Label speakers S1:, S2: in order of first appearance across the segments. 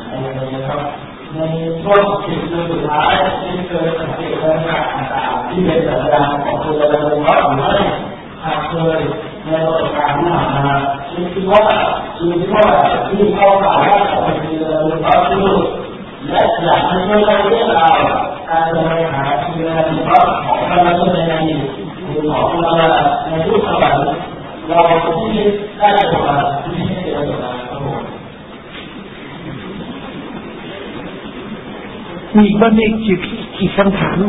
S1: นะครับในช่วง10 เดือนสุดท้ายที่เคยสังเกตเรื่องต่างๆที่เป็นสัญญาณของตัวเราหรือไม่หากเคยในประสบการณ์ที่ผ่านมาคิดว่าที่เข้าข่ายว่าจะเป็นเรื่องที่และอยากให้ช่วยเรื่องราวการบริหารเรื่องของพระราชบัญญัติหรือของเราในทุกสมัยเราที่ได้ประสบการณ์ที่ได้ประสบการณ์ครับผม
S2: มีบ้างกี่คำถาม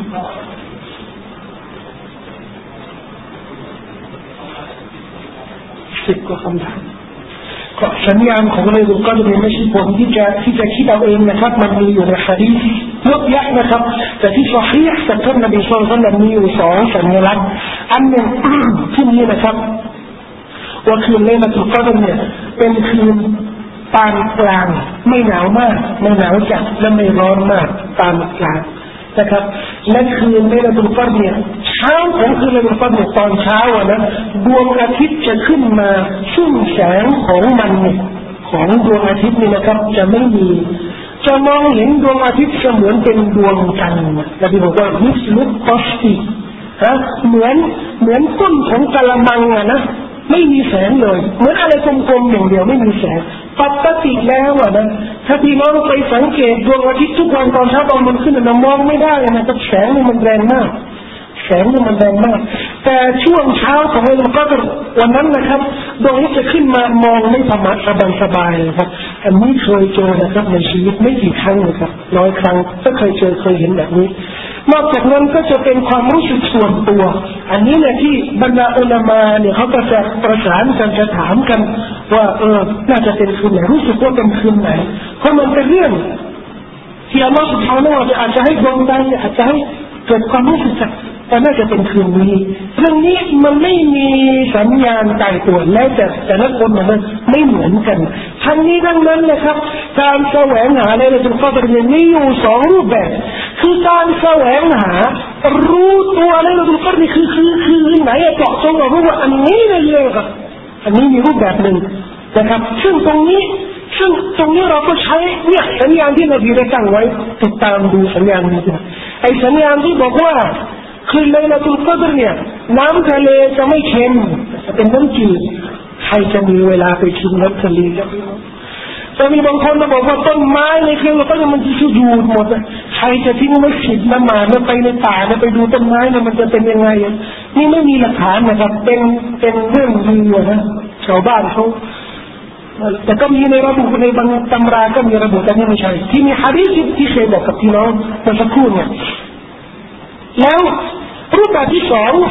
S2: 10 กว่าคำถามก็สัญญาณของเราก็จะไม่ใช่ผมที่จะคิดเอาเองนะครับมันมีอยู่ในหะดีษเยอะแยะนะครับแต่ที่ซอฮีห์จากท่านนบีศ็อลลัลลอฮุอะลัยฮิวะซัลลัมมีอยู่2สัญลักษณ์อันหนึ่งที่นี้นะครับว่าคืนไลลาตุลกอดรเนี่ยเป็นคืนปานกลางไม่หนาวมากไม่หนาวจัดและไม่ร้อนมากปานกลางนะครับและคืนไลลาตุลกอดรเนี่ยเช้าของคืนไลลาตุลกอดรเนี่ยตอนเช้านะดวงอาทิตย์จะขึ้นมาซึ่งแสงของมันของดวงอาทิตย์นี่นะครับจะไม่มีจะมองเห็นดวงอาทิตย์เสมือนเป็นดวงจันทร์และที่บอกว่ามิสลุตอสติเหมือนก้นของกะละมังนะไม่มีแสงเลยเหมือนอะไรกลมๆอย่างเดียวไม่มีแสงปกติแล้วนะถ้าพี่น้องไปสังเกตดวงอาทิตย์ทุกวันตอนเช้าตอนมันขึ้นเรามองไม่ได้นะครับแสงมันแรงมากแสงมันแรงมากแต่ช่วงเช้าของเราก็วันนั้นนะครับดวงอาทิตย์จะขึ้นมามองไม่สามารถสบายๆครับอันนี้เคยเจอนะครับในชีวิตไม่กี่ครั้งนะครับ100 ครั้งก็เคยเห็นแบบนี้นอกจากนั้นก็จะเป็นความรู้สึกส่วนตัวอันนี้เนี่ยที่บรรดาอุลามะเนี่ยเขาก็จะประสานกันจะถามกันว่าน่าจะเป็นคืนไหนรู้สึกว่าเป็นคืนไหนเพราะมันเป็นเรื่องที่อัลลอฮฺ سبحانه และ تعالى อาจจะให้ดวงตาอาจจะให้เกิดความรู้สึกแต่น่าจะเป็นคืนนี้เรื่องนี้มันไม่มีสัญญาณตายตัวแล้วแต่ละคนมันไม่เหมือนกันทั้งนี้ทั้งนั้นนะครับการแสวงหาในสุลกอดรเนี่ยมีอยู่2 รูปแบบคือการแสวงหารู้ตัวในสุลกอดรคือไหนเจาะจงรู้ว่าอันนี้เลยครับอันนี้มีรูปแบบหนึ่งนะครับซึ่งตรงนี้เราก็ใช้เนี่ยสัญญาณที่นบีได้ตั้งไว้ติดตามดูสัญญาณนี้นะไอ้สัญญาณที่บอกว่าคือไลลาตุลกอดรเนี่ยน้ำทะเลจะไม่เค็มจะเป็นน้ำจืดใครจะมีเวลาไปชิมน้ำทะเลครับจะมีบางคนมาบอกว่าต้นไม้ในเครือก็มันจะสุญูดหมดใครจะทิ้งมัสยิดละหมาดแล้วไปในป่าแล้วไปดูต้นไม้มันจะเป็นยังไงนี่ไม่มีหลักฐานนะครับเป็นเรื่องลือนะชาวบ้านเขาแต่ก็มีในระบุในบางตำราก็มีระบุแต่นี่ไม่ใช่ที่มีหะดีษที่เคยบอกกับพี่น้องเมื่อสักครู่เนี่ยแล้วรูปแบบที่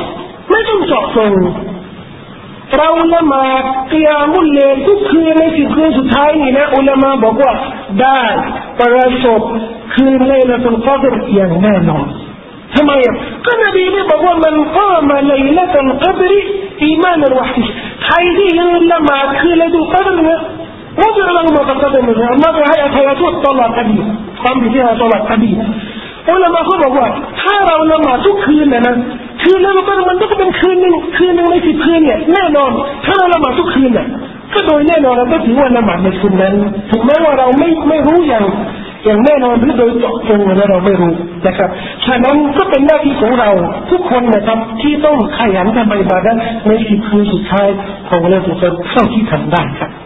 S2: 2ไม่ต้องเจาะจงเราละหมาดกิยามุลเลลทุกคืนใน10 คืนสุดท้ายนี่นะอุลามะบอกว่าได้ประสบคืนไลลาตุลกอดรอย่างแน่นอนทำไมก็นบีได้บอกว่ามันก้ามาไลลาตุลกอดรอีมานวะฮิใครที่ยืนละหมาดคืนไลลาตุลกอดรเนี่ยوجعل له ما تقدم من ذنبه اللهให้อภัยโทษตลอดอดีตความผิดที่เราตลอดอดีตอุลามะเขาบอกว่าถ้าเราละหมาดทุกคืนนะคืนแล้วมันก็เป็นคืนนึงใน10 คืนเนี่ยแน่นอนถ้าเราละหมาดทุกคืนน่ะก็โดยแน่นอนเราก็ถือว่าละหมาดในคืนนั้นถึงแม้ว่าเราไม่รู้อย่างแน่นอนหรือโดยเจาะจงเราไม่รู้นะครับฉะนั้นก็เป็นหน้าที่ของเราทุกคนนะครับที่ต้องขยันทำอิบาดะห์ใน10 คืนสุดท้ายของเราทุกคนเท่าที่ทำได้ครับ